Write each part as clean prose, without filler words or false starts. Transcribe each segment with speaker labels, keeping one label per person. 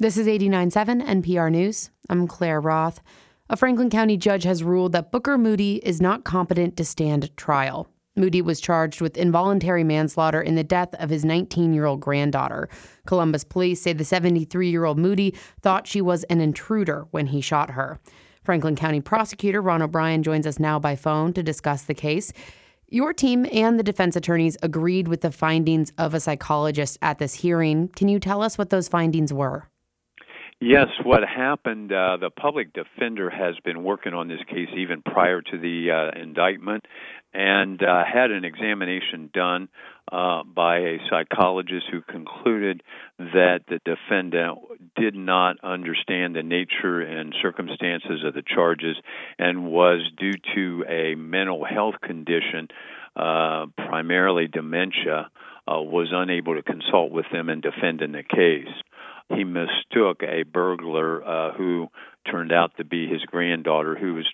Speaker 1: This is 89.7 NPR News. I'm Claire Roth. A Franklin County judge has ruled that Booker Moody is not competent to stand trial. Moody was charged with involuntary manslaughter in the death of his 19-year-old granddaughter. Columbus police say the 73-year-old Moody thought she was an intruder when he shot her. Franklin County prosecutor Ron O'Brien joins us now by phone to discuss the case. Your team and the defense attorneys agreed with the findings of a psychologist at this hearing. Can you tell us what those findings were?
Speaker 2: Yes, what happened, the public defender has been working on this case even prior to the indictment and had an examination done by a psychologist who concluded that the defendant did not understand the nature and circumstances of the charges and was, due to a mental health condition, primarily dementia, was unable to consult with them and defend in the case. He mistook a burglar who turned out to be his granddaughter, who was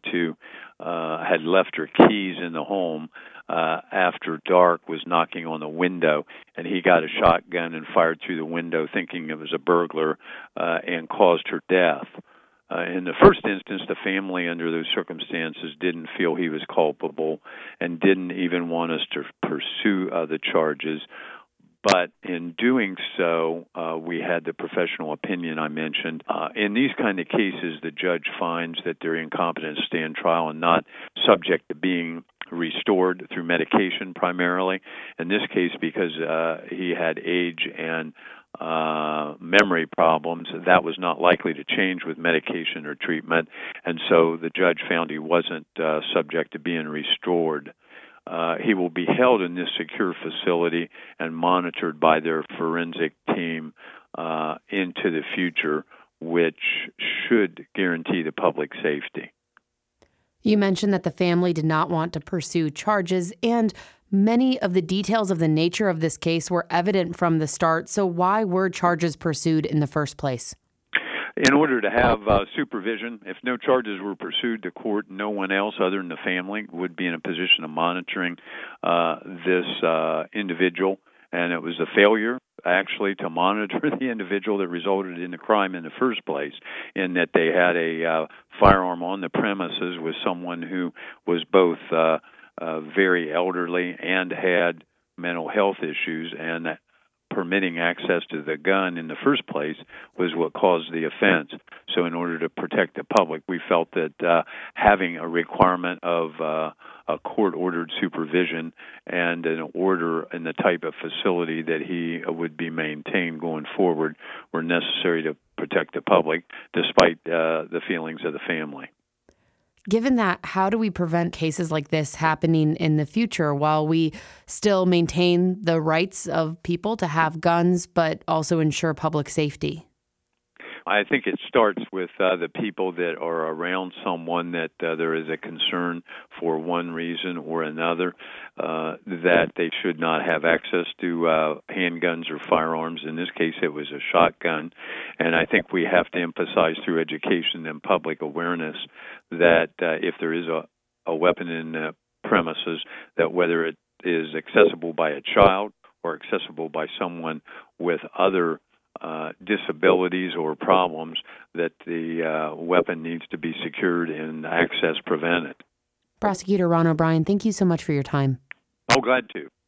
Speaker 2: had left her keys in the home after dark, was knocking on the window, and he got a shotgun and fired through the window thinking it was a burglar and caused her death. In the first instance, the family, under those circumstances, didn't feel he was culpable and didn't even want us to pursue the charges. But in doing so, we had the professional opinion I mentioned. In these kind of cases, the judge finds that they're incompetent to stand trial and not subject to being restored through medication primarily. In this case, because he had age and memory problems, that was not likely to change with medication or treatment. And so the judge found he wasn't subject to being restored. He will be held in this secure facility and monitored by their forensic team into the future, which should guarantee the public safety.
Speaker 1: You mentioned that the family did not want to pursue charges, and many of the details of the nature of this case were evident from the start. So why were charges pursued in the first place?
Speaker 2: In order to have supervision, if no charges were pursued, the court, no one else other than the family would be in a position of monitoring this individual. And it was a failure, actually, to monitor the individual that resulted in the crime in the first place, in that they had a firearm on the premises with someone who was both very elderly and had mental health issues, and that permitting access to the gun in the first place was what caused the offense. So in order to protect the public, we felt that having a requirement of a court-ordered supervision and an order in the type of facility that he would be maintained going forward were necessary to protect the public, despite the feelings of the family.
Speaker 1: Given that, how do we prevent cases like this happening in the future while we still maintain the rights of people to have guns, but also ensure public safety?
Speaker 2: I think it starts with the people that are around someone that there is a concern for one reason or another, that they should not have access to handguns or firearms. In this case, it was a shotgun. And I think we have to emphasize through education and public awareness that if there is a weapon in the premises, that whether it is accessible by a child or accessible by someone with other disabilities or problems, that the weapon needs to be secured and access prevented.
Speaker 1: Prosecutor Ron O'Brien, thank you so much for your time.
Speaker 2: Oh, glad to.